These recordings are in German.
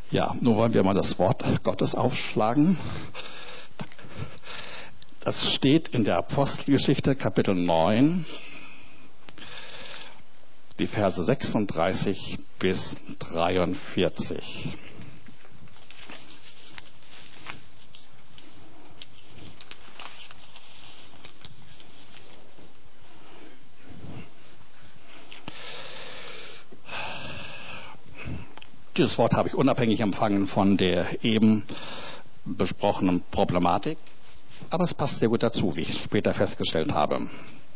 Ja, nun wollen wir mal das Wort Gottes aufschlagen. Das steht in der Apostelgeschichte, Kapitel 9, die Verse 36 bis 43. Dieses Wort habe ich unabhängig empfangen von der eben besprochenen Problematik, aber es passt sehr gut dazu, wie ich später festgestellt habe.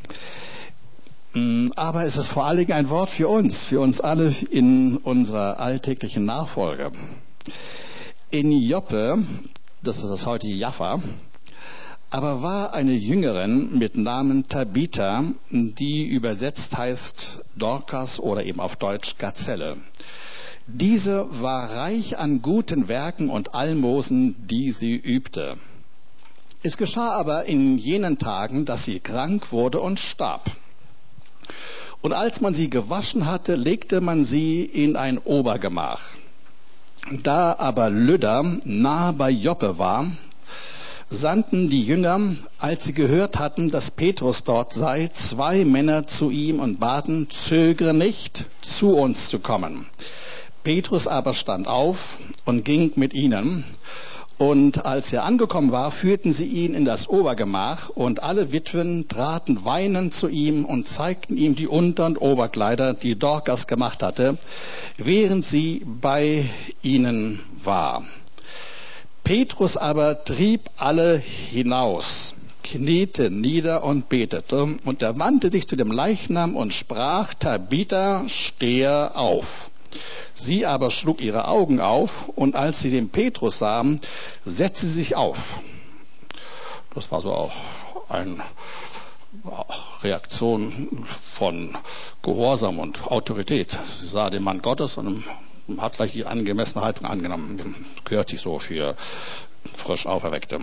Aber es ist vor allen Dingen ein Wort für uns alle in unserer alltäglichen Nachfolge. In Joppe, das ist das heutige Jaffa, aber war eine Jüngerin mit Namen Tabitha, die übersetzt heißt Dorkas oder eben auf Deutsch Gazelle. Diese war reich an guten Werken und Almosen, die sie übte. Es geschah aber in jenen Tagen, dass sie krank wurde und starb. Und als man sie gewaschen hatte, legte man sie in ein Obergemach. Da aber Lydda nahe bei Joppe war, sandten die Jünger, als sie gehört hatten, dass Petrus dort sei, 2 Männer zu ihm und baten, zögere nicht, zu uns zu kommen. Petrus aber stand auf und ging mit ihnen. Und als er angekommen war, führten sie ihn in das Obergemach, und alle Witwen traten weinend zu ihm und zeigten ihm die Unter- und Oberkleider, die Dorkas gemacht hatte, während sie bei ihnen war. Petrus aber trieb alle hinaus, kniete nieder und betete, und er wandte sich zu dem Leichnam und sprach, Tabitha, stehe auf. Sie aber schlug ihre Augen auf, und als sie den Petrus sahen, setzte sie sich auf. Das war so auch eine Reaktion von Gehorsam und Autorität. Sie sah den Mann Gottes und hat gleich die angemessene Haltung angenommen. Gehört sich so für frisch Auferweckte.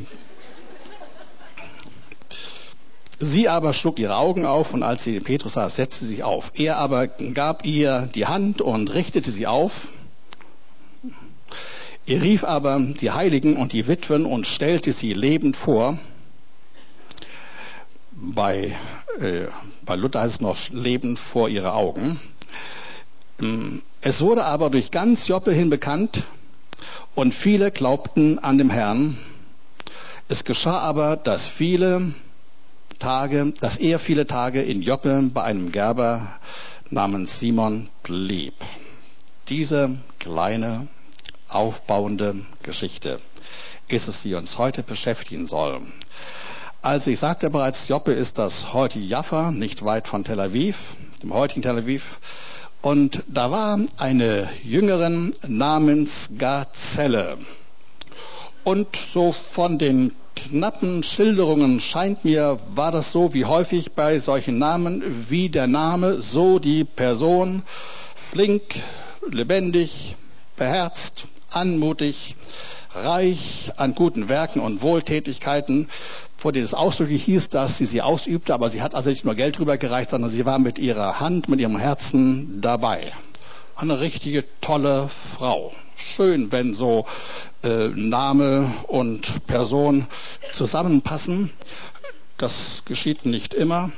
Sie aber schlug ihre Augen auf, und als sie den Petrus sah, setzte sie sich auf. Er aber gab ihr die Hand und richtete sie auf. Er rief aber die Heiligen und die Witwen und stellte sie lebend vor. Bei Luther heißt es noch lebend vor ihre Augen. Es wurde aber durch ganz Joppe hin bekannt, und viele glaubten an den Herrn. Es geschah aber, dass er viele Tage in Joppe bei einem Gerber namens Simon blieb. Diese kleine, aufbauende Geschichte ist es, die uns heute beschäftigen soll. Also ich sagte bereits, Joppe ist das heutige Jaffa, nicht weit von Tel Aviv, dem heutigen Tel Aviv. Und da war eine Jüngerin namens Gazelle. Und so von den knappen Schilderungen scheint mir, war das so wie häufig bei solchen Namen, wie der Name, so die Person, flink, lebendig, beherzt, anmutig, reich an guten Werken und Wohltätigkeiten, vor denen es ausdrücklich hieß, dass sie ausübte, aber sie hat also nicht nur Geld rübergereicht, sondern sie war mit ihrer Hand, mit ihrem Herzen dabei. Eine richtige tolle Frau. Schön, wenn so Name und Person zusammenpassen. Das geschieht nicht immer.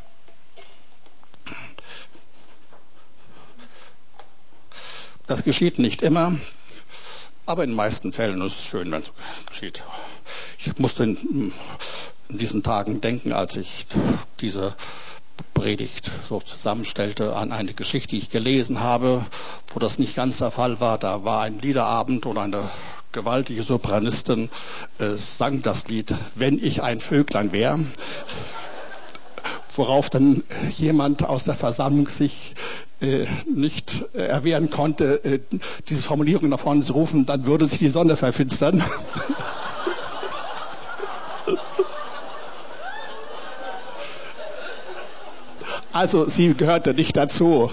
Aber in den meisten Fällen ist es schön, wenn es geschieht. Ich musste in diesen Tagen denken, als ich diese Predigt so zusammenstellte, an eine Geschichte, die ich gelesen habe, wo das nicht ganz der Fall war. Da war ein Liederabend und eine gewaltige Sopranistin sang das Lied Wenn ich ein Vöglein wär, worauf dann jemand aus der Versammlung sich nicht erwehren konnte, diese Formulierung nach vorne zu rufen, dann würde sich die Sonne verfinstern. Also sie gehörte nicht dazu.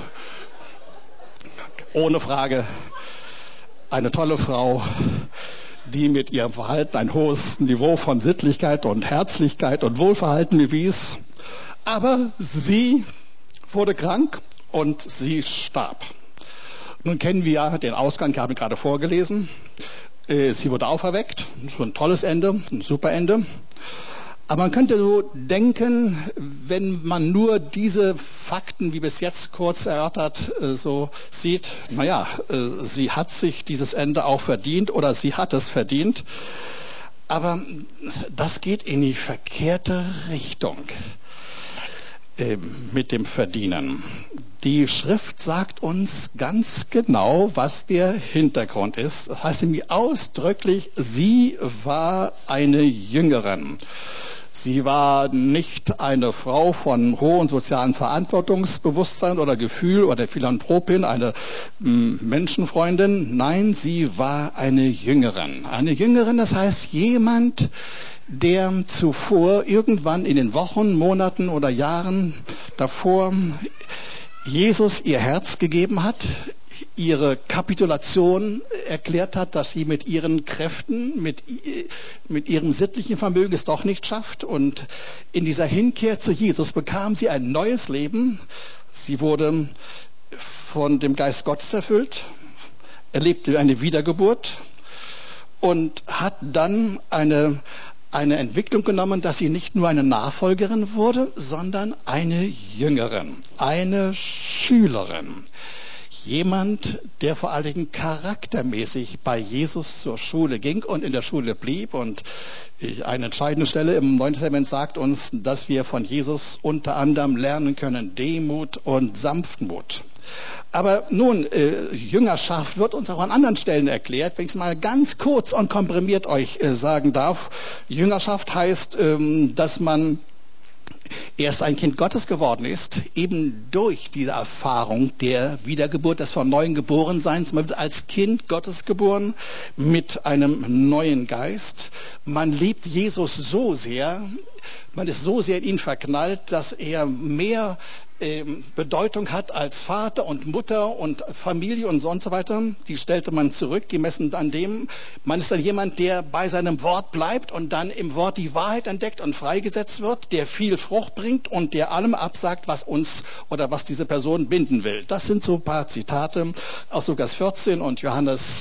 Ohne Frage eine tolle Frau, die mit ihrem Verhalten ein hohes Niveau von Sittlichkeit und Herzlichkeit und Wohlverhalten bewies. Aber sie wurde krank und sie starb. Nun kennen wir ja den Ausgang, ich habe ihn gerade vorgelesen. Sie wurde auferweckt, so ein tolles Ende, ein super Ende. Aber man könnte so denken, wenn man nur diese Fakten, wie bis jetzt kurz erörtert, so sieht, sie hat sich dieses Ende auch verdient oder sie hat es verdient. Aber das geht in die verkehrte Richtung mit dem Verdienen. Die Schrift sagt uns ganz genau, was der Hintergrund ist. Das heißt nämlich ausdrücklich, sie war eine Jüngerin. Sie war nicht eine Frau von hohem sozialen Verantwortungsbewusstsein oder Gefühl oder Philanthropin, eine Menschenfreundin. Nein, sie war eine Jüngerin. Eine Jüngerin, das heißt jemand, der zuvor irgendwann in den Wochen, Monaten oder Jahren davor Jesus ihr Herz gegeben hat, ihre Kapitulation erklärt hat, dass sie mit ihren Kräften, mit ihrem sittlichen Vermögen es doch nicht schafft. Und in dieser Hinkehr zu Jesus bekam sie ein neues Leben. Sie wurde von dem Geist Gottes erfüllt, erlebte eine Wiedergeburt und hat dann eine Entwicklung genommen, dass sie nicht nur eine Nachfolgerin wurde, sondern eine Jüngerin, eine Schülerin. Jemand, der vor allen Dingen charaktermäßig bei Jesus zur Schule ging und in der Schule blieb. Und eine entscheidende Stelle im Neuen Testament sagt uns, dass wir von Jesus unter anderem lernen können Demut und Sanftmut. Aber nun, Jüngerschaft wird uns auch an anderen Stellen erklärt. Wenn ich es mal ganz kurz und komprimiert euch sagen darf. Jüngerschaft heißt, dass man erst ein Kind Gottes geworden ist, eben durch diese Erfahrung der Wiedergeburt, des von neuem Geborenseins. Man wird als Kind Gottes geboren mit einem neuen Geist. Man liebt Jesus so sehr, man ist so sehr in ihn verknallt, dass er mehr Bedeutung hat als Vater und Mutter und Familie und so weiter. Die stellte man zurück, gemessen an dem. Man ist dann jemand, der bei seinem Wort bleibt und dann im Wort die Wahrheit entdeckt und freigesetzt wird, der viel Frucht bringt und der allem absagt, was uns oder was diese Person binden will. Das sind so ein paar Zitate aus Lukas 14 und Johannes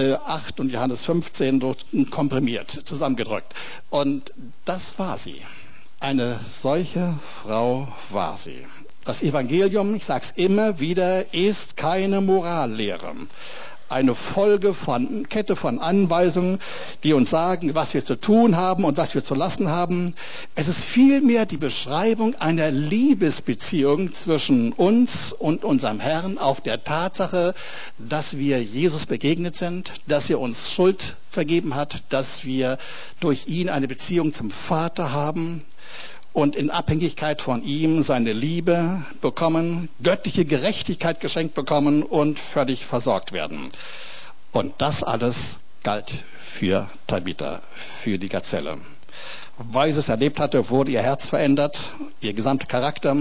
8 und Johannes 15 dort komprimiert, zusammengedrückt. Und das war sie. Eine solche Frau war sie. Das Evangelium, ich sage es immer wieder, ist keine Morallehre. Eine Kette von Anweisungen, die uns sagen, was wir zu tun haben und was wir zu lassen haben. Es ist vielmehr die Beschreibung einer Liebesbeziehung zwischen uns und unserem Herrn auf der Tatsache, dass wir Jesus begegnet sind, dass er uns Schuld vergeben hat, dass wir durch ihn eine Beziehung zum Vater haben und in Abhängigkeit von ihm seine Liebe bekommen, göttliche Gerechtigkeit geschenkt bekommen und völlig versorgt werden. Und das alles galt für Tabitha, für die Gazelle. Weil sie es erlebt hatte, wurde ihr Herz verändert, ihr gesamter Charakter,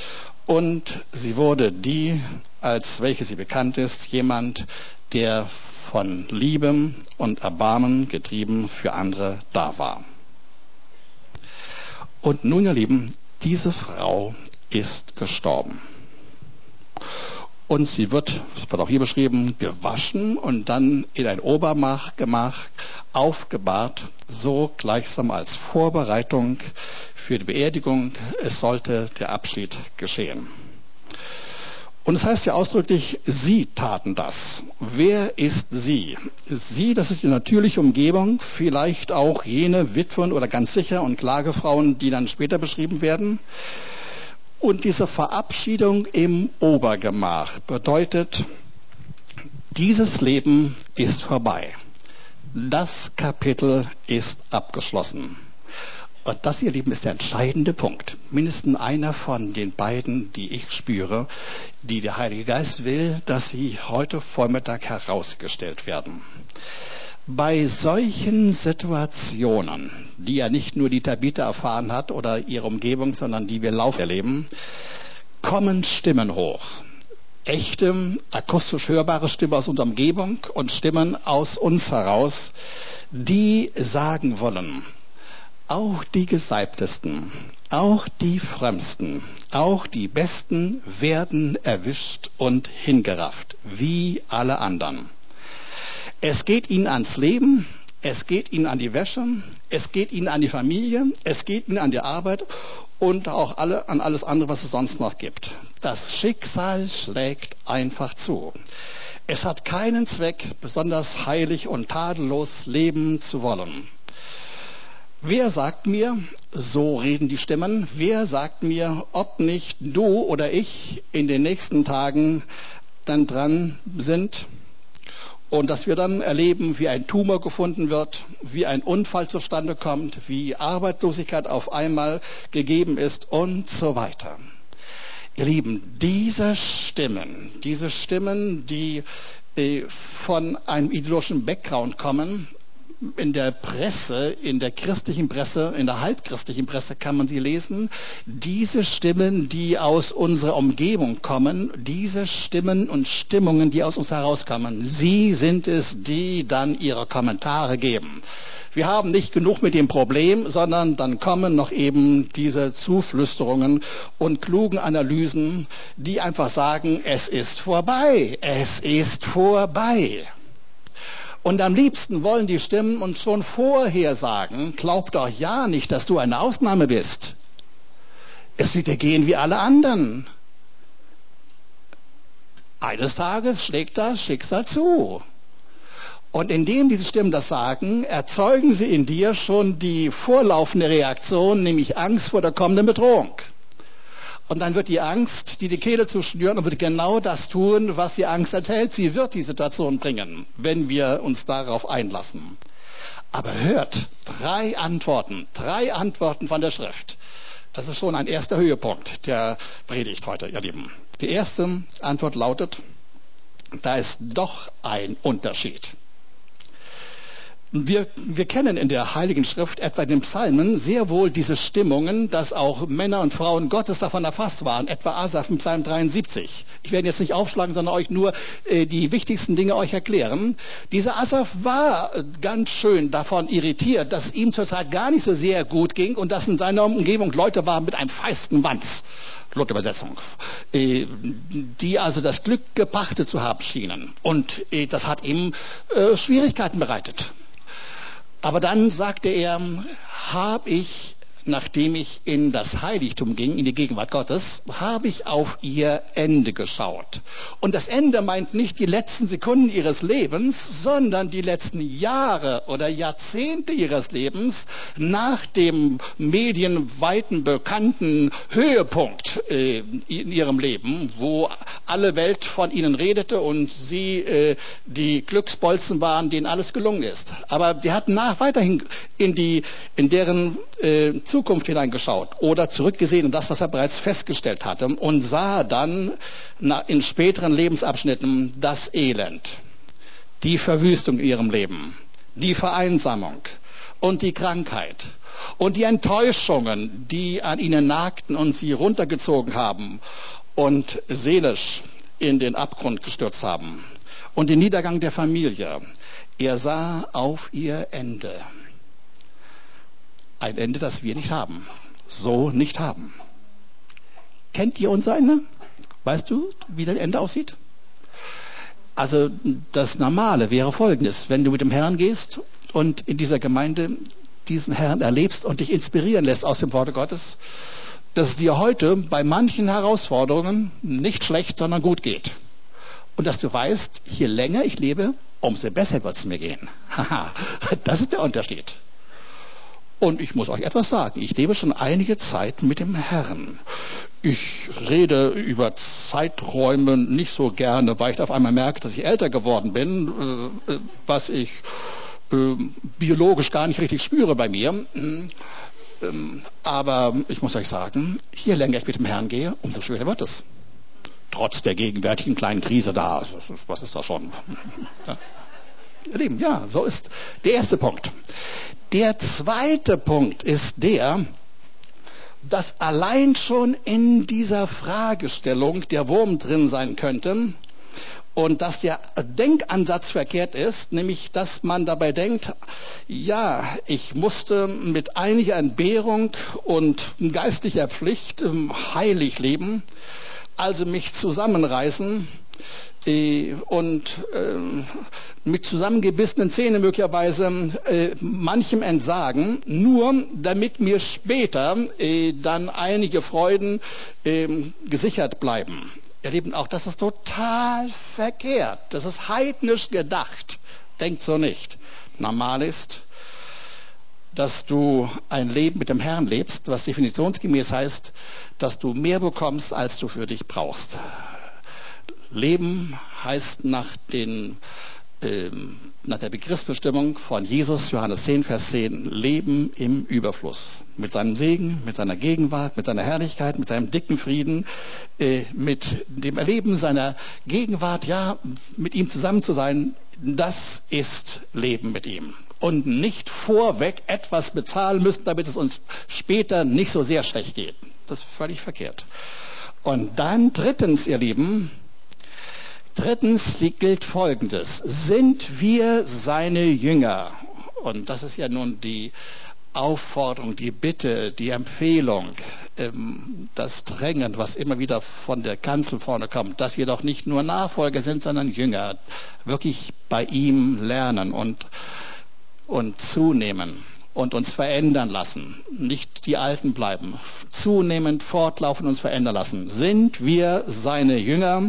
und sie wurde die, als welche sie bekannt ist, jemand, der von Liebe und Erbarmen getrieben für andere da war. Und nun, ihr Lieben, diese Frau ist gestorben. Und sie wird auch hier beschrieben, gewaschen und dann in ein Obergemach aufgebahrt, so gleichsam als Vorbereitung für die Beerdigung. Es sollte der Abschied geschehen. Und es heißt ja ausdrücklich, sie taten das. Wer ist sie? Sie, das ist die natürliche Umgebung, vielleicht auch jene Witwen oder ganz sicher und Klagefrauen, die dann später beschrieben werden. Und diese Verabschiedung im Obergemach bedeutet, dieses Leben ist vorbei. Das Kapitel ist abgeschlossen. Und das, ihr Lieben, ist der entscheidende Punkt. Mindestens einer von den beiden, die ich spüre, die der Heilige Geist will, dass sie heute Vormittag herausgestellt werden. Bei solchen Situationen, die ja nicht nur die Tabitha erfahren hat oder ihre Umgebung, sondern die wir laufend erleben, kommen Stimmen hoch. Echte, akustisch hörbare Stimmen aus unserer Umgebung und Stimmen aus uns heraus, die sagen wollen, Auch die Gesalbtesten, auch die Frömmsten, auch die Besten werden erwischt und hingerafft, wie alle anderen. Es geht ihnen ans Leben, es geht ihnen an die Wäsche, es geht ihnen an die Familie, es geht ihnen an die Arbeit und auch an alles andere, was es sonst noch gibt. Das Schicksal schlägt einfach zu. Es hat keinen Zweck, besonders heilig und tadellos leben zu wollen. Wer sagt mir, so reden die Stimmen, wer sagt mir, ob nicht du oder ich in den nächsten Tagen dann dran sind und dass wir dann erleben, wie ein Tumor gefunden wird, wie ein Unfall zustande kommt, wie Arbeitslosigkeit auf einmal gegeben ist und so weiter. Ihr Lieben, diese Stimmen, die von einem ideologischen Background kommen, in der Presse, in der christlichen Presse, in der halbchristlichen Presse kann man sie lesen. Diese Stimmen, die aus unserer Umgebung kommen, diese Stimmen und Stimmungen, die aus uns herauskommen, sie sind es, die dann ihre Kommentare geben. Wir haben nicht genug mit dem Problem, sondern dann kommen noch eben diese Zuflüsterungen und klugen Analysen, die einfach sagen, es ist vorbei, es ist vorbei. Und am liebsten wollen die Stimmen uns schon vorher sagen, glaub doch ja nicht, dass du eine Ausnahme bist. Es wird dir gehen wie alle anderen. Eines Tages schlägt das Schicksal zu. Und indem diese Stimmen das sagen, erzeugen sie in dir schon die vorlaufende Reaktion, nämlich Angst vor der kommenden Bedrohung. Und dann wird die Angst, die Kehle zuschnüren und wird genau das tun, was die Angst enthält. Sie wird die Situation bringen, wenn wir uns darauf einlassen. Aber hört, 3 Antworten von der Schrift. Das ist schon ein erster Höhepunkt der Predigt heute, ihr Lieben. Die erste Antwort lautet, da ist doch ein Unterschied. Wir kennen in der Heiligen Schrift, etwa in den Psalmen, sehr wohl diese Stimmungen, dass auch Männer und Frauen Gottes davon erfasst waren, etwa Asaf im Psalm 73. Ich werde jetzt nicht aufschlagen, sondern euch nur die wichtigsten Dinge euch erklären. Dieser Asaf war ganz schön davon irritiert, dass es ihm zurzeit gar nicht so sehr gut ging und dass in seiner Umgebung Leute waren mit einem feisten Wanz. Luther-Übersetzung, die also das Glück gepachtet zu haben schienen. Und das hat ihm Schwierigkeiten bereitet. Aber dann sagte er, habe ich, nachdem ich in das Heiligtum ging, in die Gegenwart Gottes, habe ich auf ihr Ende geschaut. Und das Ende meint nicht die letzten Sekunden ihres Lebens, sondern die letzten Jahre oder Jahrzehnte ihres Lebens nach dem medienweiten bekannten Höhepunkt in ihrem Leben, wo alle Welt von ihnen redete und sie die Glücksbolzen waren, denen alles gelungen ist. Aber die hatten weiterhin in deren Zukunft hineingeschaut oder zurückgesehen in das, was er bereits festgestellt hatte und sah dann in späteren Lebensabschnitten das Elend, die Verwüstung in ihrem Leben, die Vereinsamung und die Krankheit und die Enttäuschungen, die an ihnen nagten und sie runtergezogen haben und seelisch in den Abgrund gestürzt haben und den Niedergang der Familie. Er sah auf ihr Ende. Ein Ende, das wir nicht haben. So nicht haben. Kennt ihr unser Ende? Weißt du, wie das Ende aussieht? Also das Normale wäre Folgendes. Wenn du mit dem Herrn gehst und in dieser Gemeinde diesen Herrn erlebst und dich inspirieren lässt aus dem Worte Gottes, dass es dir heute bei manchen Herausforderungen nicht schlecht, sondern gut geht. Und dass du weißt, je länger ich lebe, umso besser wird es mir gehen. Haha, das ist der Unterschied. Und ich muss euch etwas sagen, ich lebe schon einige Zeit mit dem Herrn. Ich rede über Zeiträume nicht so gerne, weil ich auf einmal merke, dass ich älter geworden bin, was ich biologisch gar nicht richtig spüre bei mir. Aber ich muss euch sagen, je länger ich mit dem Herrn gehe, umso schwerer wird es. Trotz der gegenwärtigen kleinen Krise da. Was ist das schon? Ja. Ihr Lieben, ja, so ist der erste Punkt. Der zweite Punkt ist der, dass allein schon in dieser Fragestellung der Wurm drin sein könnte Und dass der Denkansatz verkehrt ist, nämlich dass man dabei denkt, ja, ich musste mit einiger Entbehrung und geistlicher Pflicht heilig leben, also mich zusammenreißen und mit zusammengebissenen Zähnen möglicherweise manchem entsagen, nur damit mir später dann einige Freuden gesichert bleiben. Ihr Lieben, auch das ist total verkehrt. Das ist heidnisch gedacht. Denkt so nicht. Normal ist, dass du ein Leben mit dem Herrn lebst, was definitionsgemäß heißt, dass du mehr bekommst, als du für dich brauchst. Leben heißt nach der Begriffsbestimmung von Jesus, Johannes 10, Vers 10, Leben im Überfluss. Mit seinem Segen, mit seiner Gegenwart, mit seiner Herrlichkeit, mit seinem dicken Frieden, mit dem Erleben seiner Gegenwart, ja, mit ihm zusammen zu sein, das ist Leben mit ihm. Und nicht vorweg etwas bezahlen müssen, damit es uns später nicht so sehr schlecht geht. Das ist völlig verkehrt. Und dann drittens, ihr Lieben, gilt Folgendes. Sind wir seine Jünger? Und das ist ja nun die Aufforderung, die Bitte, die Empfehlung, das Drängen, was immer wieder von der Kanzel vorne kommt, dass wir doch nicht nur Nachfolger sind, sondern Jünger, wirklich bei ihm lernen und zunehmen und uns verändern lassen. Nicht die Alten bleiben. Zunehmend fortlaufend uns verändern lassen. Sind wir seine Jünger?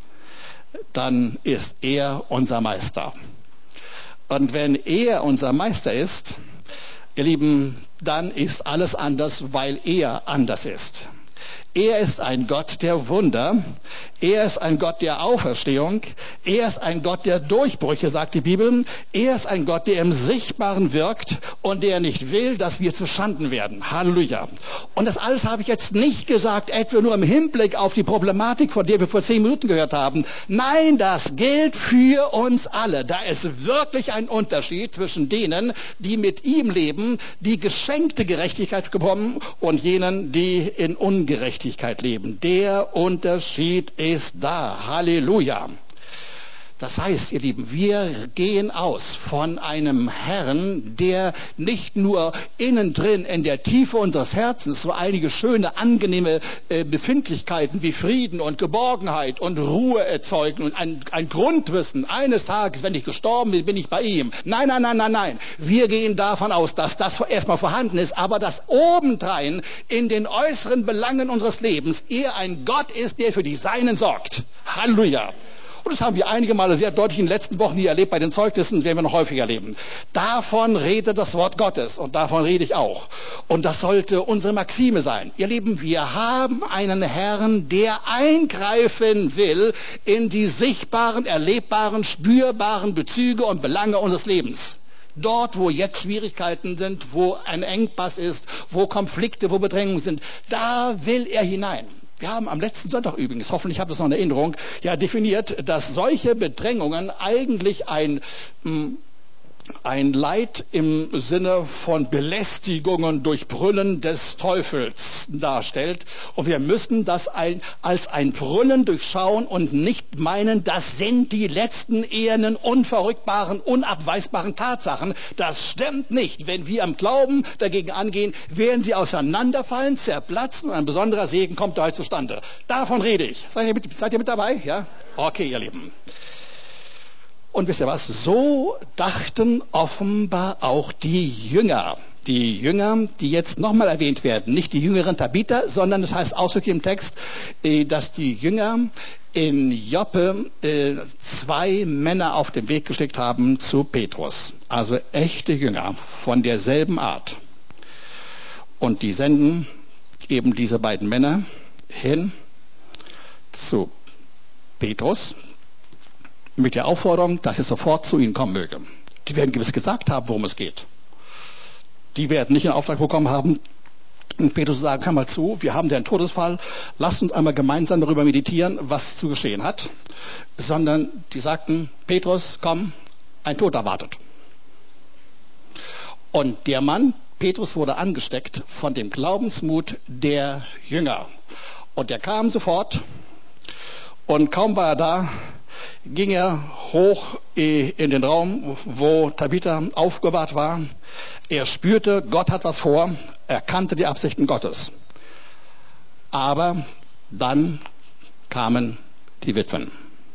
Dann ist er unser Meister. Und wenn er unser Meister ist, ihr Lieben, dann ist alles anders, weil er anders ist. Er ist ein Gott der Wunder. Er ist ein Gott der Auferstehung. Er ist ein Gott der Durchbrüche, sagt die Bibel. Er ist ein Gott, der im Sichtbaren wirkt und der nicht will, dass wir zuschanden werden. Halleluja. Und das alles habe ich jetzt nicht gesagt, etwa nur im Hinblick auf die Problematik, von der wir vor 10 Minuten gehört haben. Nein, das gilt für uns alle. Da ist wirklich ein Unterschied zwischen denen, die mit ihm leben, die geschenkte Gerechtigkeit bekommen, und jenen, die in Ungerechtigkeit leben. Der Unterschied ist da. Halleluja. Das heißt, ihr Lieben, wir gehen aus von einem Herrn, der nicht nur innen drin in der Tiefe unseres Herzens so einige schöne, angenehme Befindlichkeiten wie Frieden und Geborgenheit und Ruhe erzeugen und ein Grundwissen, eines Tages, wenn ich gestorben bin, bin ich bei ihm. Nein, nein, nein, nein, nein. Wir gehen davon aus, dass das erstmal vorhanden ist, aber dass obendrein in den äußeren Belangen unseres Lebens er ein Gott ist, der für die Seinen sorgt. Halleluja. Und das haben wir einige Male sehr deutlich in den letzten Wochen hier erlebt bei den Zeugnissen, werden wir noch häufiger erleben. Davon redet das Wort Gottes und davon rede ich auch. Und das sollte unsere Maxime sein. Ihr Lieben, wir haben einen Herrn, der eingreifen will in die sichtbaren, erlebbaren, spürbaren Bezüge und Belange unseres Lebens. Dort, wo jetzt Schwierigkeiten sind, wo ein Engpass ist, wo Konflikte, wo Bedrängungen sind, da will er hinein. Wir haben am letzten Sonntag übrigens, hoffentlich habt ihr es noch in Erinnerung, ja definiert, dass solche Bedrängungen eigentlich ein Leid im Sinne von Belästigungen durch Brüllen des Teufels darstellt. Und wir müssen das als ein Brüllen durchschauen und nicht meinen, das sind die letzten ehernen, unverrückbaren, unabweisbaren Tatsachen. Das stimmt nicht. Wenn wir am Glauben dagegen angehen, werden sie auseinanderfallen, zerplatzen und ein besonderer Segen kommt dabei zustande. Davon rede ich. Seid ihr mit dabei? Ja? Okay, ihr Lieben. Und wisst ihr was? So dachten offenbar auch die Jünger. Die Jünger, die jetzt nochmal erwähnt werden. Nicht die jüngeren Tabitha, sondern das heißt ausdrücklich im Text, dass die Jünger in Joppe 2 Männer auf den Weg geschickt haben zu Petrus. Also echte Jünger von derselben Art. Und die senden eben diese beiden Männer hin zu Petrus, mit der Aufforderung, dass er sofort zu ihnen kommen möge. Die werden gewiss gesagt haben, worum es geht. Die werden nicht in Auftrag bekommen haben, und Petrus zu sagen, hör mal zu, wir haben den Todesfall, lasst uns einmal gemeinsam darüber meditieren, was zu geschehen hat. Sondern die sagten, Petrus, komm, ein Tod erwartet. Und der Mann, Petrus, wurde angesteckt von dem Glaubensmut der Jünger. Und er kam sofort, und kaum war er da, ging er hoch in den Raum, wo Tabitha aufbewahrt war. Er spürte, Gott hat was vor. Er kannte die Absichten Gottes. Aber dann kamen die Witwen.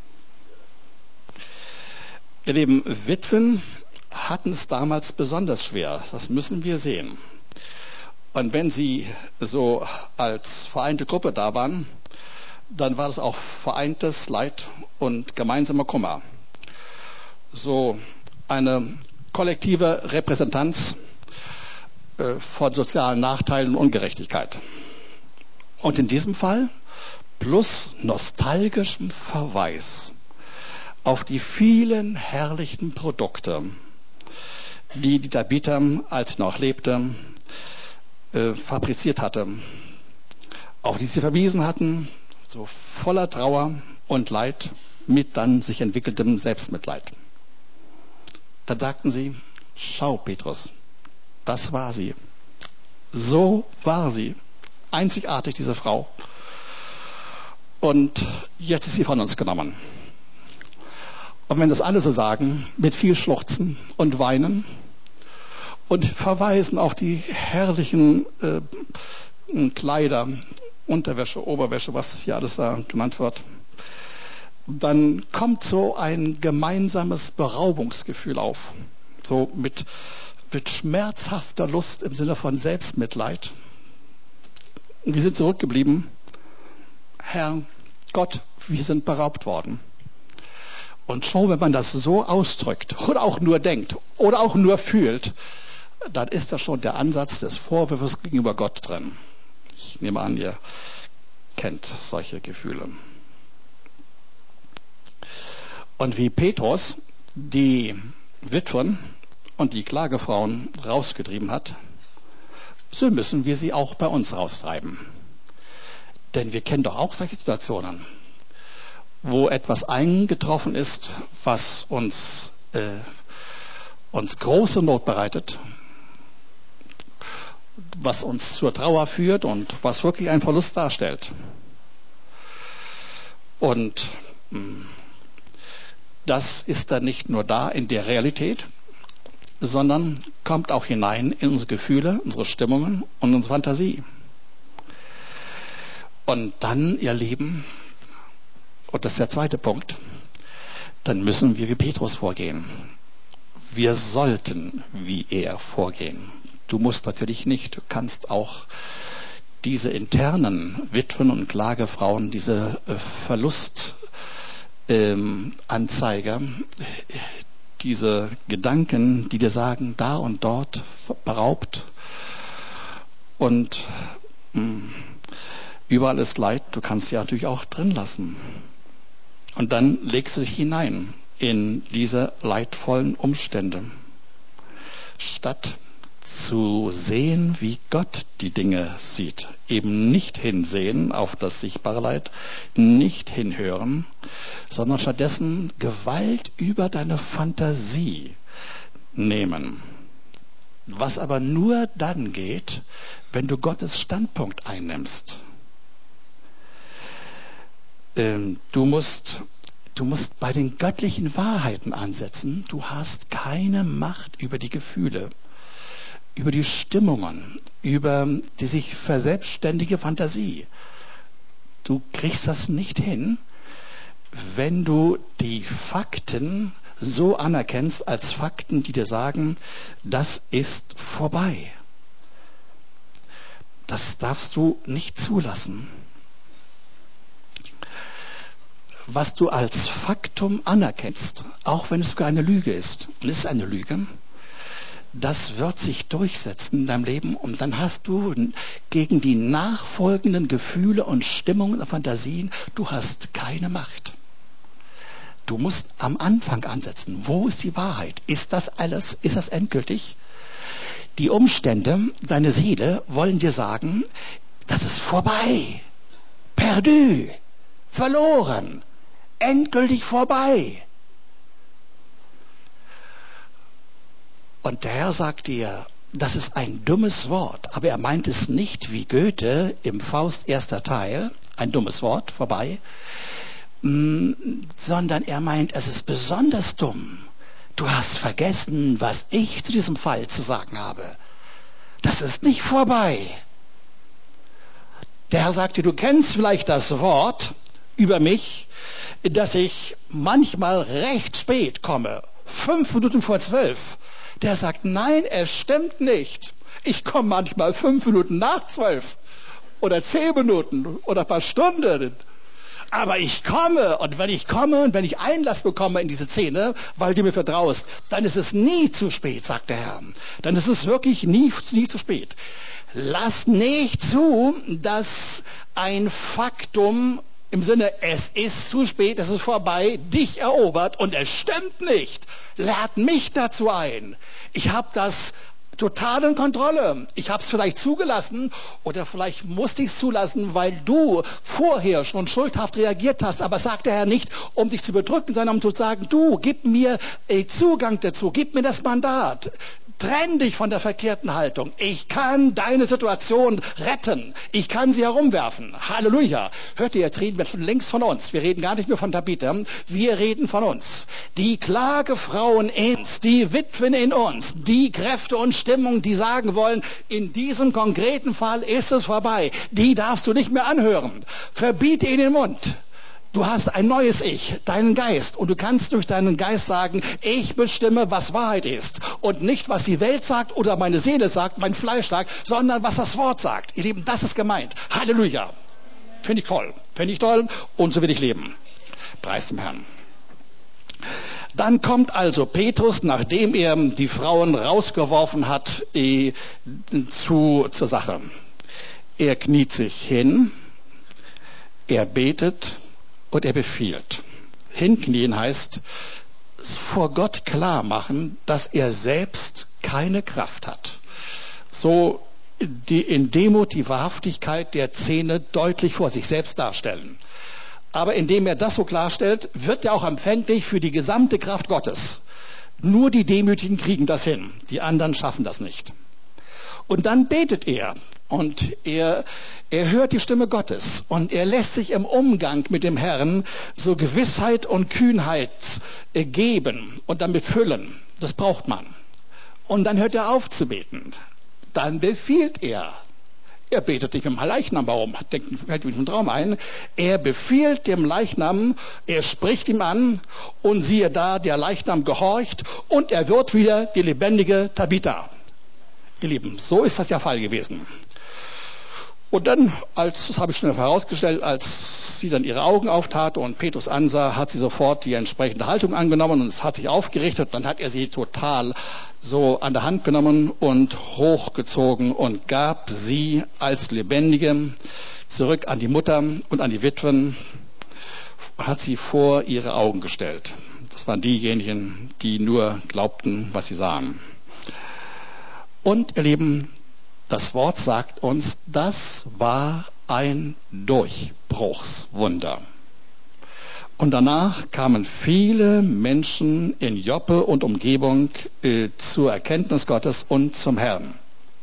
Ihr Lieben, Witwen hatten es damals besonders schwer. Das müssen wir sehen. Und wenn sie so als vereinte Gruppe da waren, dann war das auch vereintes Leid und gemeinsamer Kummer. So eine kollektive Repräsentanz von sozialen Nachteilen und Ungerechtigkeit. Und in diesem Fall plus nostalgischem Verweis auf die vielen herrlichen Produkte, die Tabitha, als sie noch lebte, fabriziert hatte, auf die sie verwiesen hatten, so voller Trauer und Leid mit dann sich entwickeltem Selbstmitleid. Dann sagten sie, schau Petrus, das war sie. So war sie. Einzigartig, diese Frau. Und jetzt ist sie von uns genommen. Und wenn das alle so sagen, mit viel Schluchzen und Weinen und verweisen auf die herrlichen Kleider, Unterwäsche, Oberwäsche, was hier alles da genannt wird, dann kommt so ein gemeinsames Beraubungsgefühl auf. So mit schmerzhafter Lust im Sinne von Selbstmitleid. Und wir sind zurückgeblieben. Herr Gott, wir sind beraubt worden. Und schon, wenn man das so ausdrückt oder auch nur denkt oder auch nur fühlt, dann ist da schon der Ansatz des Vorwurfs gegenüber Gott drin. Ich nehme an, ihr kennt solche Gefühle. Und wie Petrus die Witwen und die Klagefrauen rausgetrieben hat, so müssen wir sie auch bei uns raustreiben. Denn wir kennen doch auch solche Situationen, wo etwas eingetroffen ist, was uns große Not bereitet, was uns zur Trauer führt und was wirklich einen Verlust darstellt. Und das ist dann nicht nur da in der Realität, sondern kommt auch hinein in unsere Gefühle, unsere Stimmungen und unsere Fantasie. Und dann, ihr Lieben, und das ist der zweite Punkt, dann müssen wir wie Petrus vorgehen. Wir sollten wie er vorgehen. Du musst natürlich nicht, du kannst auch diese internen Witwen und Klagefrauen, diese Verlustanzeiger, diese Gedanken, die dir sagen, da und dort beraubt und überall ist Leid, du kannst sie natürlich auch drin lassen. Und dann legst du dich hinein in diese leidvollen Umstände. Statt zu sehen, wie Gott die Dinge sieht. Eben nicht hinsehen auf das sichtbare Leid, nicht hinhören, sondern stattdessen Gewalt über deine Fantasie nehmen. Was aber nur dann geht, wenn du Gottes Standpunkt einnimmst. Du musst bei den göttlichen Wahrheiten ansetzen. Du hast keine Macht über die Gefühle, über die Stimmungen, über die sich verselbstständige Fantasie. Du kriegst das nicht hin, wenn du die Fakten so anerkennst als Fakten, die dir sagen, das ist vorbei. Das darfst du nicht zulassen. Was du als Faktum anerkennst, auch wenn es sogar eine Lüge ist, und es ist eine Lüge, das wird sich durchsetzen in deinem Leben und dann hast du gegen die nachfolgenden Gefühle und Stimmungen und Fantasien, du hast keine Macht. Du musst am Anfang ansetzen. Wo ist die Wahrheit? Ist das alles? Ist das endgültig? Die Umstände, deine Seele wollen dir sagen, das ist vorbei. Perdu. Verloren. Endgültig vorbei. Und der Herr sagt dir, das ist ein dummes Wort, aber er meint es nicht wie Goethe im Faust erster Teil, ein dummes Wort, vorbei. sondern er meint, es ist besonders dumm. Du hast vergessen, was ich zu diesem Fall zu sagen habe. Das ist nicht vorbei. Der Herr sagte, du kennst vielleicht das Wort über mich, dass ich manchmal recht spät komme, 5 Minuten vor 12. Der sagt, nein, es stimmt nicht. Ich komme manchmal 5 Minuten nach 12 oder 10 Minuten oder ein paar Stunden. Aber ich komme, und wenn ich komme und wenn ich Einlass bekomme in diese Szene, weil du mir vertraust, dann ist es nie zu spät, sagt der Herr. Dann ist es wirklich nie zu spät. Lass nicht zu, dass ein Faktum im Sinne, es ist zu spät, es ist vorbei, dich erobert und es stimmt nicht. Lad mich dazu ein. Ich habe das total in Kontrolle. Ich habe es vielleicht zugelassen oder vielleicht musste ich es zulassen, weil du vorher schon schuldhaft reagiert hast. Aber sagt der Herr nicht, um dich zu bedrücken, sondern um zu sagen, du, gib mir Zugang dazu, gib mir das Mandat. Trenn dich von der verkehrten Haltung. Ich kann deine Situation retten. Ich kann sie herumwerfen. Halleluja. Hört ihr, jetzt reden wir schon längst von uns. Wir reden gar nicht mehr von Tabitha. Wir reden von uns. Die Klagefrauen in uns, die Witwen in uns, die Kräfte und Stimmung, die sagen wollen, in diesem konkreten Fall ist es vorbei. Die darfst du nicht mehr anhören. Verbiete ihnen den Mund. Du hast ein neues Ich, deinen Geist. Und du kannst durch deinen Geist sagen, ich bestimme, was Wahrheit ist. Und nicht, was die Welt sagt oder meine Seele sagt, mein Fleisch sagt, sondern was das Wort sagt. Ihr Lieben, das ist gemeint. Halleluja. Finde ich toll. Finde ich toll. Und so will ich leben. Preis dem Herrn. Dann kommt also Petrus, nachdem er die Frauen rausgeworfen hat, zur Sache. Er kniet sich hin, er betet, und er befiehlt. Hinknien heißt, vor Gott klar machen, dass er selbst keine Kraft hat. So in Demut die Wahrhaftigkeit der Szene deutlich vor sich selbst darstellen. Aber indem er das so klarstellt, wird er auch empfänglich für die gesamte Kraft Gottes. Nur die Demütigen kriegen das hin. Die anderen schaffen das nicht. Und dann betet er. Und er hört die Stimme Gottes und er lässt sich im Umgang mit dem Herrn so Gewissheit und Kühnheit geben und damit füllen. Das braucht man. Und dann hört er auf zu beten. Dann befiehlt er. Er betet nicht mit dem Leichnam, warum? Fällt ihm ein Traum ein. Er befiehlt dem Leichnam, er spricht ihm an und siehe da, der Leichnam gehorcht und er wird wieder die lebendige Tabitha. Ihr Lieben, so ist das ja Fall gewesen. Und dann, das habe ich schon herausgestellt, als sie dann ihre Augen auftat und Petrus ansah, hat sie sofort die entsprechende Haltung angenommen und es hat sich aufgerichtet. Dann hat er sie total so an der Hand genommen und hochgezogen und gab sie als Lebendige zurück an die Mutter und an die Witwen, hat sie vor ihre Augen gestellt. Das waren diejenigen, die nur glaubten, was sie sahen. Und ihr Lieben, das Wort sagt uns, das war ein Durchbruchswunder. Und danach kamen viele Menschen in Joppe und Umgebung zur Erkenntnis Gottes und zum Herrn.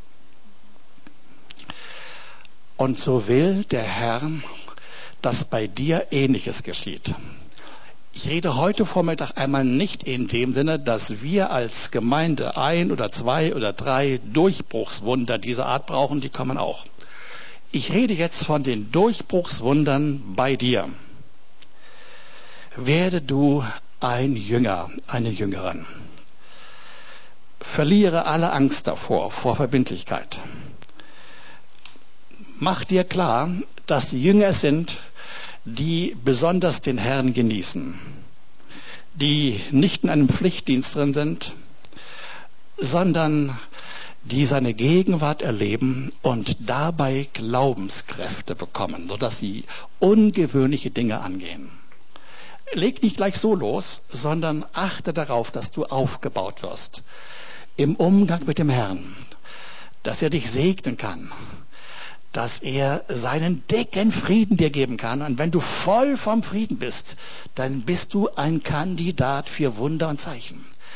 Und so will der Herr, dass bei dir Ähnliches geschieht. Ich rede heute Vormittag einmal nicht in dem Sinne, dass wir als Gemeinde 1 oder 2 oder 3 Durchbruchswunder dieser Art brauchen, die kommen auch. Ich rede jetzt von den Durchbruchswundern bei dir. Werde du ein Jünger, eine Jüngerin. Verliere alle Angst davor, vor Verbindlichkeit. Mach dir klar, dass die Jünger sind, die besonders den Herrn genießen, die nicht in einem Pflichtdienst drin sind, sondern die seine Gegenwart erleben und dabei Glaubenskräfte bekommen, sodass sie ungewöhnliche Dinge angehen. Leg nicht gleich so los, sondern achte darauf, dass du aufgebaut wirst im Umgang mit dem Herrn, dass er dich segnen kann, dass er seinen dicken Frieden dir geben kann. Und wenn du voll vom Frieden bist, dann bist du ein Kandidat für Wunder und Zeichen.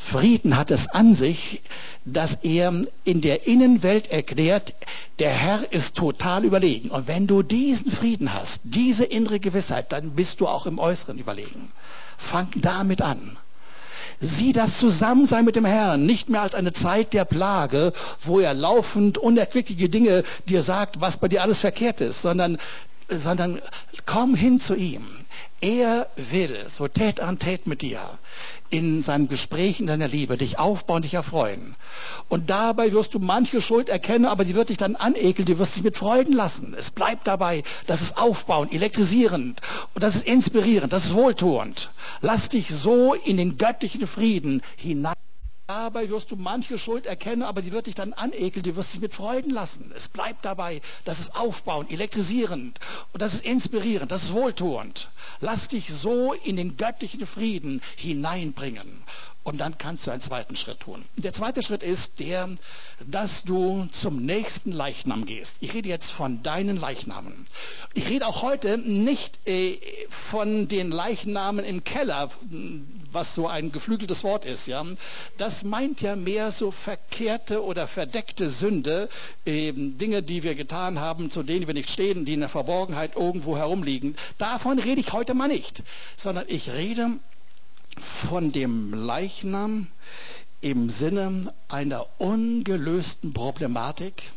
Frieden hat es an sich, dass er in der Innenwelt erklärt, der Herr ist total überlegen. Und wenn du diesen Frieden hast, diese innere Gewissheit, dann bist du auch im Äußeren überlegen. Fang damit an. Sieh das Zusammensein mit dem Herrn nicht mehr als eine Zeit der Plage, wo er laufend unerquickliche Dinge dir sagt, was bei dir alles verkehrt ist, sondern komm hin zu ihm. Er will so Tête an Tête mit dir in seinem Gespräch, in deiner Liebe, dich aufbauen, dich erfreuen. Und dabei wirst du manche Schuld erkennen, aber die wird dich dann anekeln, die wirst dich mit Freuden lassen. Es bleibt dabei, das ist aufbauend, elektrisierend und das ist inspirierend, das ist wohltuend. Lass dich so in den göttlichen Frieden hinein. Dabei wirst du manche Schuld erkennen, aber die wird dich dann anekeln, die wirst dich mit Freuden lassen. Es bleibt dabei, das ist aufbauend, elektrisierend und das ist inspirierend, das ist wohltuend. Lass dich so in den göttlichen Frieden hineinbringen. Und dann kannst du einen zweiten Schritt tun. Der zweite Schritt ist der, dass du zum nächsten Leichnam gehst. Ich rede jetzt von deinen Leichnamen. Ich rede auch heute nicht von den Leichnamen im Keller, was so ein geflügeltes Wort ist. Ja? Das meint ja mehr so verkehrte oder verdeckte Sünde, Dinge, die wir getan haben, zu denen wir nicht stehen, die in der Verborgenheit irgendwo herumliegen. Davon rede ich heute mal nicht, sondern ich rede von dem Leichnam im Sinne einer ungelösten Problematik,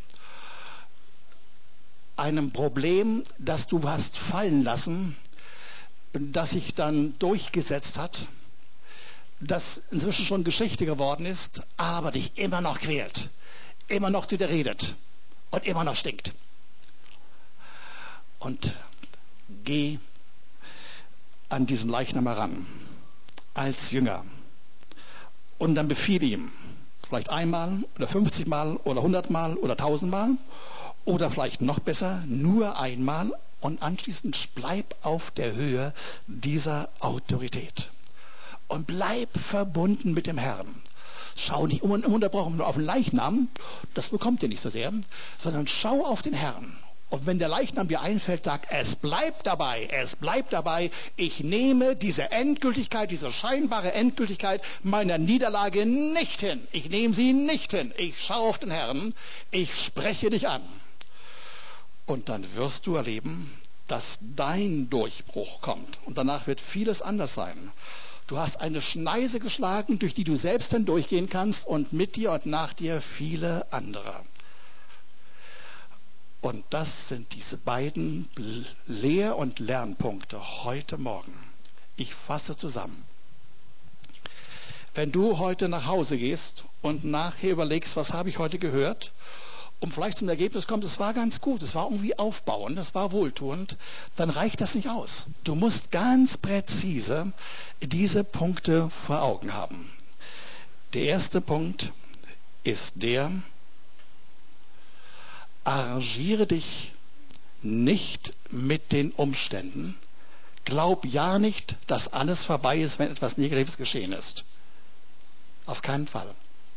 einem Problem, das du hast fallen lassen, das sich dann durchgesetzt hat, das inzwischen schon Geschichte geworden ist, aber dich immer noch quält, immer noch zu dir redet und immer noch stinkt. Und geh an diesen Leichnam heran, als Jünger. Und dann befiehl ihm, vielleicht einmal oder 50 Mal oder 100 Mal oder 1000 Mal oder vielleicht noch besser, nur einmal und anschließend bleib auf der Höhe dieser Autorität. Und bleib verbunden mit dem Herrn. Schau nicht ununterbrochen nur auf den Leichnam, das bekommt ihr nicht so sehr, sondern schau auf den Herrn. Und wenn der Leichnam dir einfällt, sag, es bleibt dabei, ich nehme diese Endgültigkeit, diese scheinbare Endgültigkeit meiner Niederlage nicht hin. Ich nehme sie nicht hin. Ich schaue auf den Herrn, ich spreche dich an. Und dann wirst du erleben, dass dein Durchbruch kommt. Und danach wird vieles anders sein. Du hast eine Schneise geschlagen, durch die du selbst dann durchgehen kannst und mit dir und nach dir viele andere. Und das sind diese beiden Lehr- und Lernpunkte heute Morgen. Ich fasse zusammen. Wenn du heute nach Hause gehst und nachher überlegst, was habe ich heute gehört, und vielleicht zum Ergebnis kommt, es war ganz gut, es war irgendwie aufbauend, es war wohltuend, dann reicht das nicht aus. Du musst ganz präzise diese Punkte vor Augen haben. Der erste Punkt ist der: Arrangiere dich nicht mit den Umständen. Glaub ja nicht, dass alles vorbei ist, wenn etwas Negatives geschehen ist. Auf keinen Fall.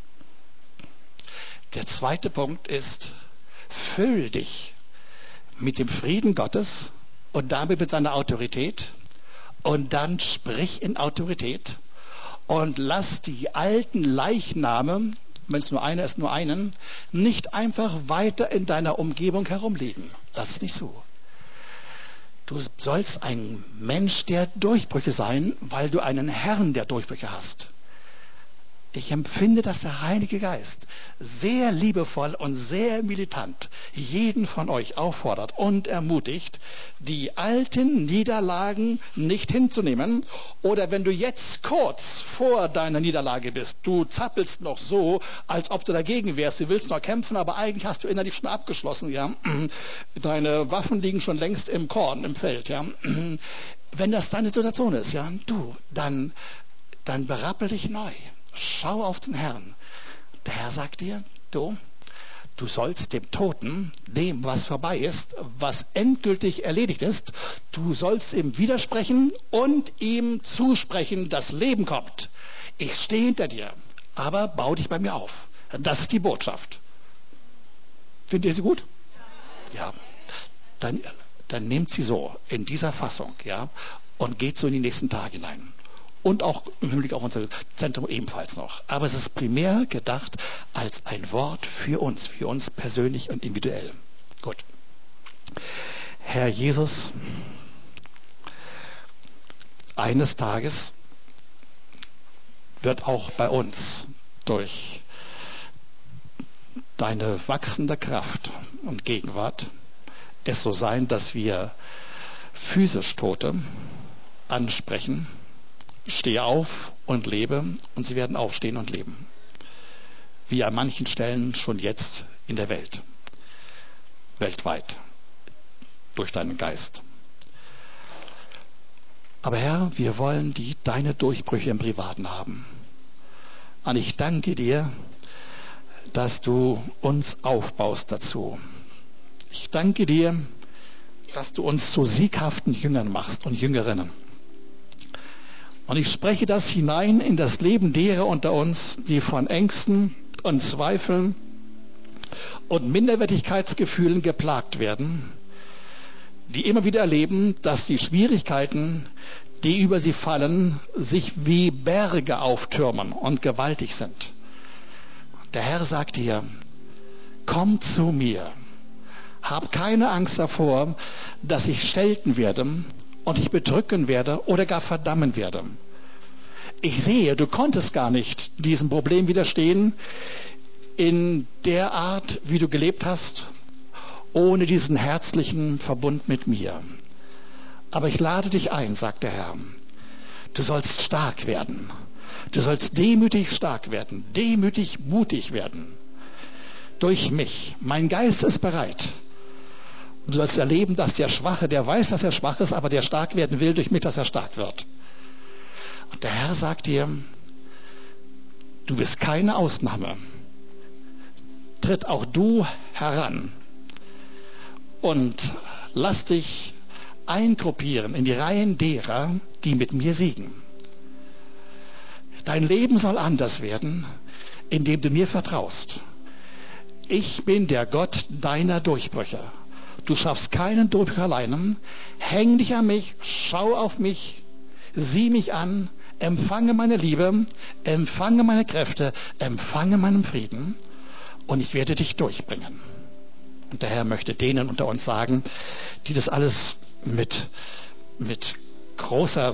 Der zweite Punkt ist, füll dich mit dem Frieden Gottes und damit mit seiner Autorität und dann sprich in Autorität und lass die alten Leichname, wenn es nur einer ist, nur einen, nicht einfach weiter in deiner Umgebung herumliegen. Lass es nicht so. Du sollst ein Mensch der Durchbrüche sein, weil du einen Herrn der Durchbrüche hast. Ich empfinde, dass der Heilige Geist sehr liebevoll und sehr militant jeden von euch auffordert und ermutigt, die alten Niederlagen nicht hinzunehmen. Oder wenn du jetzt kurz vor deiner Niederlage bist, du zappelst noch so, als ob du dagegen wärst, du willst noch kämpfen, aber eigentlich hast du innerlich schon abgeschlossen, ja. Deine Waffen liegen schon längst im Korn, im Feld, ja. Wenn das deine Situation ist, ja, dann berappel dich neu. Schau auf den Herrn. Der Herr sagt dir, du sollst dem Toten, dem, was vorbei ist, was endgültig erledigt ist, du sollst ihm widersprechen und ihm zusprechen, dass Leben kommt. Ich stehe hinter dir, aber bau dich bei mir auf. Das ist die Botschaft. Findet ihr sie gut? Ja. Dann nehmt sie so in dieser Fassung, ja, und geht so in die nächsten Tage hinein. und auch im Hinblick auf unser Zentrum ebenfalls noch. Aber es ist primär gedacht als ein Wort für uns persönlich und individuell. Gut. Herr Jesus, eines Tages wird auch bei uns durch deine wachsende Kraft und Gegenwart es so sein, dass wir physisch Tote ansprechen, stehe auf und lebe, und sie werden aufstehen und leben. Wie an manchen Stellen schon jetzt in der Welt. Weltweit. Durch deinen Geist. Aber Herr, wir wollen deine Durchbrüche im Privaten haben. Und ich danke dir, dass du uns aufbaust dazu. Ich danke dir, dass du uns zu sieghaften Jüngern machst und Jüngerinnen. Und ich spreche das hinein in das Leben derer unter uns, die von Ängsten und Zweifeln und Minderwertigkeitsgefühlen geplagt werden, die immer wieder erleben, dass die Schwierigkeiten, die über sie fallen, sich wie Berge auftürmen und gewaltig sind. Der Herr sagt dir, komm zu mir. Hab keine Angst davor, dass ich schelten werde und dich bedrücken werde oder gar verdammen werde. Ich sehe, du konntest gar nicht diesem Problem widerstehen in der Art, wie du gelebt hast, ohne diesen herzlichen Verbund mit mir. Aber ich lade dich ein, sagt der Herr. Du sollst stark werden. Du sollst demütig stark werden, demütig mutig werden. Durch mich. Mein Geist ist bereit. Und du sollst erleben, dass der Schwache, der weiß, dass er schwach ist, aber der stark werden will, durch mich, dass er stark wird. Und der Herr sagt dir, du bist keine Ausnahme. Tritt auch du heran und lass dich eingruppieren in die Reihen derer, die mit mir siegen. Dein Leben soll anders werden, indem du mir vertraust. Ich bin der Gott deiner Durchbrüche. Du schaffst keinen Durchbruch alleine. Häng dich an mich, schau auf mich, sieh mich an, empfange meine Liebe, empfange meine Kräfte, empfange meinen Frieden und ich werde dich durchbringen. Und der Herr möchte denen unter uns sagen, die das alles mit großer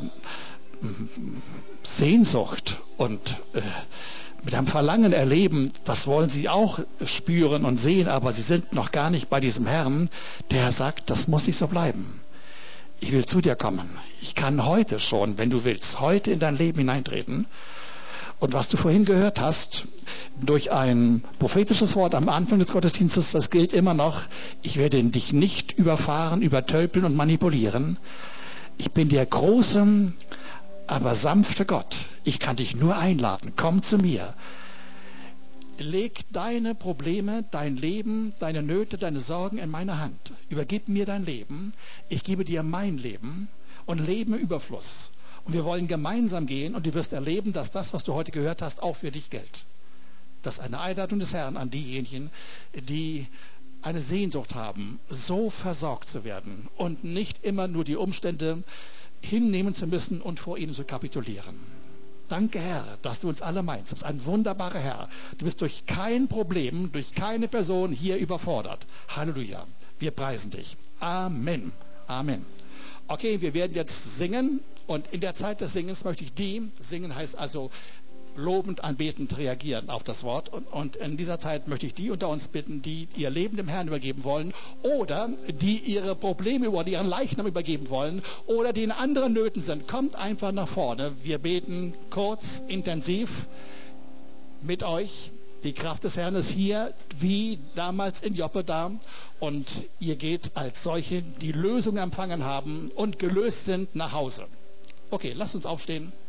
Sehnsucht und mit einem Verlangen erleben, das wollen sie auch spüren und sehen, aber sie sind noch gar nicht bei diesem Herrn, der sagt, das muss nicht so bleiben. Ich will zu dir kommen. Ich kann heute schon, wenn du willst, heute in dein Leben hineintreten. Und was du vorhin gehört hast, durch ein prophetisches Wort am Anfang des Gottesdienstes, das gilt immer noch. Ich werde dich nicht überfahren, übertölpeln und manipulieren. Ich bin der große, aber sanfte Gott. Ich kann dich nur einladen. Komm zu mir. Leg deine Probleme, dein Leben, deine Nöte, deine Sorgen in meine Hand. Übergib mir dein Leben. Ich gebe dir mein Leben und Leben im Überfluss. Und wir wollen gemeinsam gehen und du wirst erleben, dass das, was du heute gehört hast, auch für dich gilt. Das ist eine Einladung des Herrn an diejenigen, die eine Sehnsucht haben, so versorgt zu werden und nicht immer nur die Umstände hinnehmen zu müssen und vor ihnen zu kapitulieren. Danke, Herr, dass du uns alle meinst. Du bist ein wunderbarer Herr. Du bist durch kein Problem, durch keine Person hier überfordert. Halleluja. Wir preisen dich. Amen. Amen. Okay, wir werden jetzt singen und in der Zeit des Singens möchte ich singen heißt also lobend, anbetend reagieren auf das Wort. Und in dieser Zeit möchte ich die unter uns bitten, die ihr Leben dem Herrn übergeben wollen oder die ihre Probleme oder ihren Leichnam übergeben wollen oder die in anderen Nöten sind. Kommt einfach nach vorne. Wir beten kurz, intensiv mit euch. Die Kraft des Herrn ist hier, wie damals in Joppe da. Und ihr geht als solche, die Lösung empfangen haben und gelöst sind, nach Hause. Okay, lasst uns aufstehen.